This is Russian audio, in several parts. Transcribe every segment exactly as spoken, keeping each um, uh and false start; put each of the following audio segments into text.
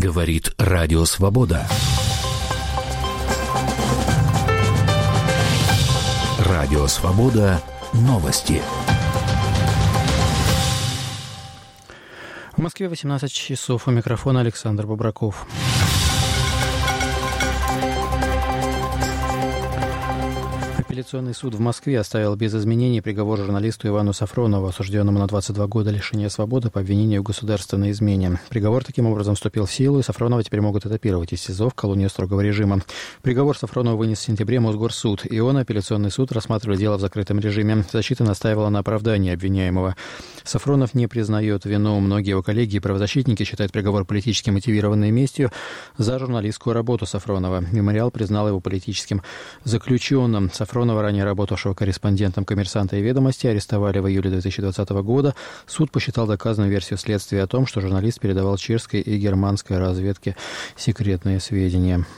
Говорит Радио Свобода. Радио Свобода. Новости. В Москве восемнадцать часов. У микрофона Александр Бобраков. Апелляционный суд в Москве оставил без изменений приговор журналисту Ивану Сафронову, осужденному на двадцать два года лишения свободы по обвинению в государственной измене. Приговор таким образом вступил в силу, и Сафронова теперь могут этапировать из СИЗО в колонию строгого режима. Приговор Сафронову вынес в сентябре Мосгорсуд, и он, апелляционный суд, рассматривали дело в закрытом режиме. Защита настаивала на оправдании обвиняемого. Сафронов не признает вину. Многие его коллеги и правозащитники считают приговор политически мотивированной местью за журналистскую работу Сафронова. Мемориал признал его политическим заключенным. Сафронова, ранее работавшего корреспондентом «Коммерсанта» и «Ведомости», арестовали в июле две тысячи двадцатого года. Суд посчитал доказанную версию следствия о том, что журналист передавал чешской и германской разведке секретные сведения.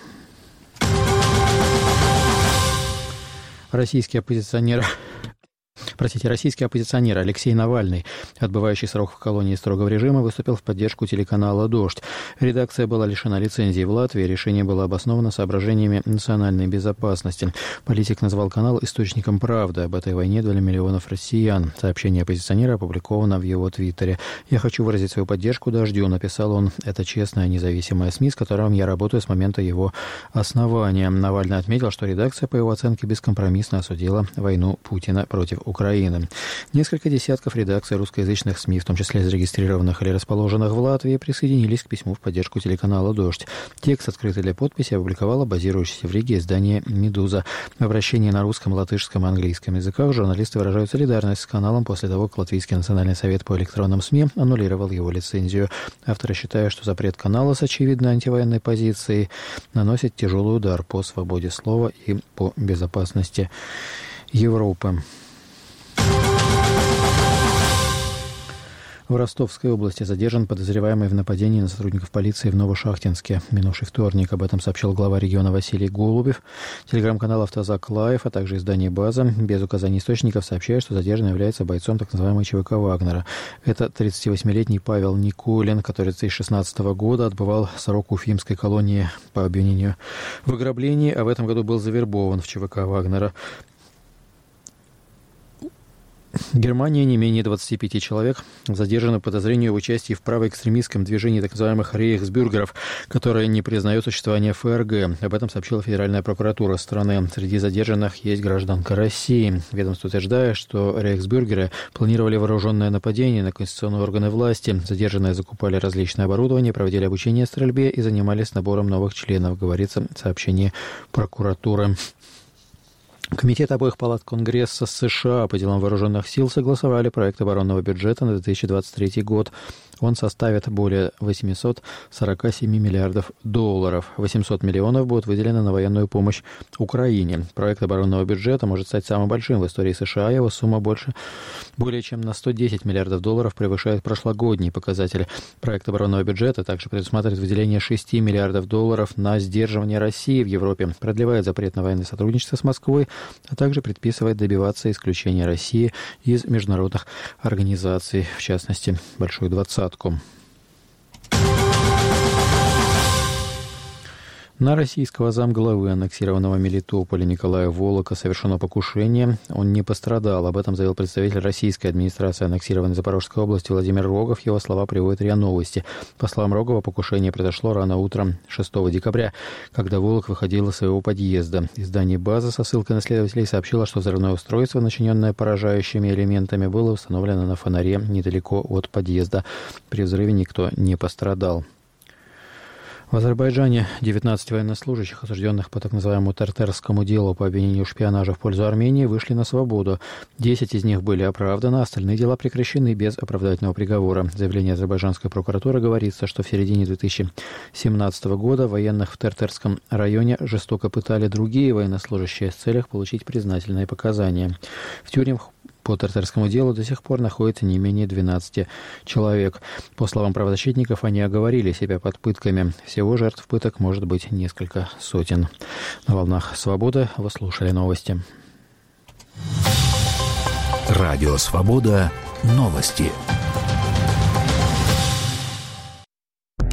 Российский оппозиционер... Простите, российский оппозиционер Алексей Навальный, отбывающий срок в колонии строгого режима, выступил в поддержку телеканала «Дождь». Редакция была лишена лицензии в Латвии. Решение было обосновано соображениями национальной безопасности. Политик назвал канал источником правды об этой войне для миллионов россиян. Сообщение оппозиционера опубликовано в его твиттере. «Я хочу выразить свою поддержку «Дождю», — написал он. «Это честная независимая СМИ, с которым я работаю с момента его основания». Навальный отметил, что редакция, по его оценке, бескомпромиссно осудила войну Путина против Украины. Несколько десятков редакций русскоязычных СМИ, в том числе зарегистрированных или расположенных в Латвии, присоединились к письму в поддержку телеканала «Дождь». Текст, открытый для подписи, опубликовало базирующееся в Риге издание «Медуза». В обращении на русском, латышском и английском языках журналисты выражают солидарность с каналом после того, как Латвийский национальный совет по электронным СМИ аннулировал его лицензию. Авторы считают, что запрет канала с очевидной антивоенной позицией наносит тяжелый удар по свободе слова и по безопасности Европы. В Ростовской области задержан подозреваемый в нападении на сотрудников полиции в Новошахтинске. Минувший вторник. Об этом сообщил глава региона Василий Голубев. Телеграм-канал «Автозак Лайв», а также издание «База» без указаний источников сообщают, что задержанный является бойцом так называемой ЧВК «Вагнера». Это тридцативосьмилетний Павел Никулин, который с две тысячи шестнадцатого года отбывал срок в Уфимской колонии по обвинению в ограблении, а в этом году был завербован в ЧВК «Вагнера». Германия не менее двадцати пяти человек задержаны по подозрению в участии в правоэкстремистском движении так называемых рейхсбюргеров, которое не признает существование ФРГ. Об этом сообщила Федеральная прокуратура страны. Среди задержанных есть гражданка России. Ведомство утверждает, что рейхсбюргеры планировали вооруженное нападение на конституционные органы власти. Задержанные закупали различное оборудование, проводили обучение стрельбе и занимались набором новых членов, говорится в сообщении прокуратуры. Комитет обоих палат Конгресса США по делам вооруженных сил согласовали проект оборонного бюджета на две тысячи двадцать третий год. Он составит более восемьсот сорок семь миллиардов долларов. восемьсот миллионов будут выделены на военную помощь Украине. Проект оборонного бюджета может стать самым большим в истории США. Его сумма больше, более чем на сто десять миллиардов долларов превышает прошлогодние показатели. Проект оборонного бюджета также предусматривает выделение шести миллиардов долларов на сдерживание России в Европе, продлевает запрет на военное сотрудничество с Москвой, а также предписывает добиваться исключения России из международных организаций, в частности, Большую двадцатку. На российского замглавы аннексированного Мелитополя Николая Волока совершено покушение. Он не пострадал. Об этом заявил представитель российской администрации аннексированной Запорожской области Владимир Рогов. Его слова приводят РИА Новости. По словам Рогова, покушение произошло рано утром шестого декабря, когда Волок выходил из своего подъезда. Издание «База» со ссылкой на следователей сообщило, что взрывное устройство, начиненное поражающими элементами, было установлено на фонаре недалеко от подъезда. При взрыве никто не пострадал. В Азербайджане девятнадцать военнослужащих, осужденных по так называемому Тертерскому делу по обвинению в шпионаже в пользу Армении, вышли на свободу. десять из них были оправданы, а остальные дела прекращены без оправдательного приговора. В заявлении азербайджанской прокуратуры говорится, что в середине две тысячи семнадцатого года военных в Тертерском районе жестоко пытали другие военнослужащие с целью получить признательные показания. В тюрьмах по Тертерскому делу до сих пор находится не менее двенадцати человек. По словам правозащитников, они оговорили себя под пытками. Всего жертв пыток может быть несколько сотен. На волнах «Свободы» вы слушали новости. Радио «Свобода». Новости.